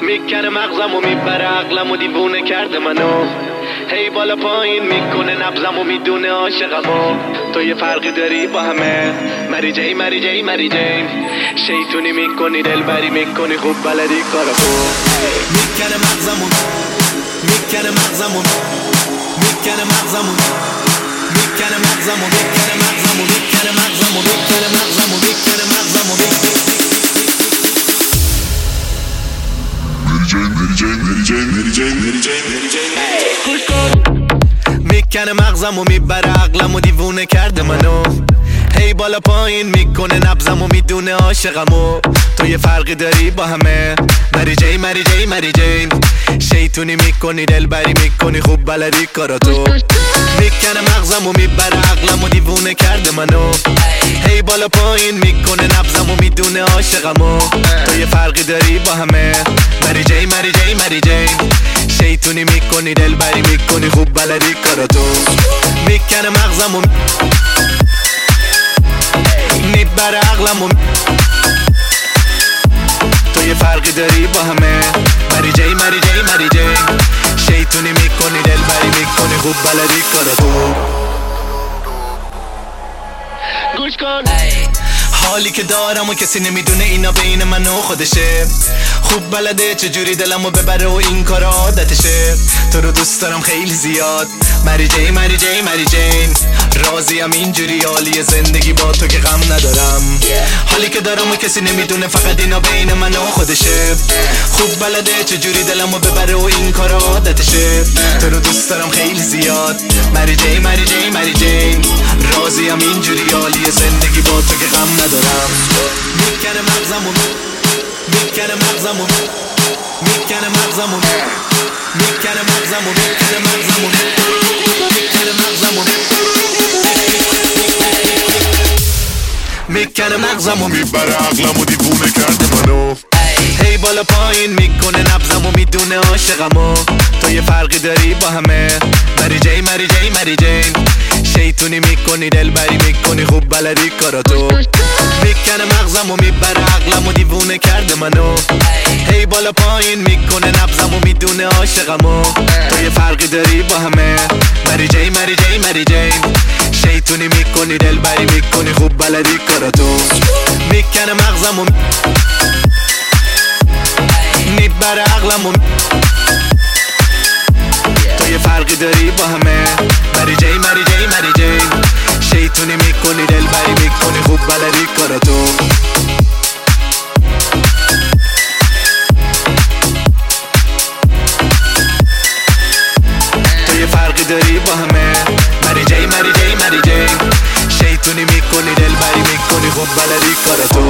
میکنه مغزمو میبره عقلمو دیوونه کرده منو هی بالا پایین میکنه نبضمو میدونه عاشقمو تو یه فرقی داری با همه مری جی مری جی مری جی شیطونی میکنی دلبری میکنی خوب بلدی کارو میکنه مغزمو میکنه مغزمو میکنه مغزمو میکنه مغزمو میکنه مغزمو میکنه مغزمو میکنه مغزمو میکنه مغزمو میکنه مغزمو میبره عقلمو دیوونه کرده منو هی بالا پایین میکنه نبضمو میدونه عاشقمو تو یه فرقی داری با همه مری جی مری جی مری جی شیطونی میکنی دلبری میکنی خوب بلدی کاراتو میکنه مغزمو میبره عقلمو دیوونه کرده منو هی بالا پایین میکنه نبضمو میدونه عاشقمو تو یه فرقی داری با همه مری جی مری جی مری جی شیطونی میکنی دلبری میکنی خوب بلدی کاراتو میکنه مغزمو میبره عقلمو تو یه فرقی داری با همه مری جی مری جی مری جی شیطونی میکنی دلبری میکنی خوب بلدی کاراتو گوش کن حالی که دارم و کسی نمیدونه اینا بین من و خودشه خوب بلده چجوری دلمو ببره و این کار عادتشه تو رو دوست دارم خیلی زیاد مری جی مری جی مری جین راضیم اینجوری حالی زندگی با تو که غم ندارم حالی که دارم و کسی نمیدونه فقط اینا بین من و خودشه خوب بلده چجوری دلمو ببره و این کار عادتشه تو رو دوست دارم خیلی زیاد مری جی مری جی مری جین راضیم اینجوری حالی زندگی با تو که غم ندارم میکنه مغزمو میکنه مغزمو میکنه مغزمو میکنه مغزمو میکنه مغزمو میکنه مغزمو میکنه مغزمو میبره عقلمو دیوونه کرده منو هی بالا پایین میکنه نبضمو میدونه عاشقمو تو یه فرقی داری با همه مری جی مری جی مری جی شیطونی میکنی دلبری میکنی خوب بلدی کاراتو میکنه مغزمو میبره عقلمو دیوونه کرده منو هی بالا پایین میکنه نبضمو میدونه عاشقمو تو یه فرقی داری با همه مری جی مری جی مری جی شیطونی میکنی دلبری میکنی خوب بلدی کاراتو میکنه مغزمو میبره عقلمو تو یه فرقی داری با همه مری جی مری جی مری جی شیطونی میکنی دلبری میکنی خوب بلدی کاراتو تو یه فرقی داری با همه مری جی مری جی مری جی شیطونی میکنی دلبری میکنی خوب بلدی کاراتو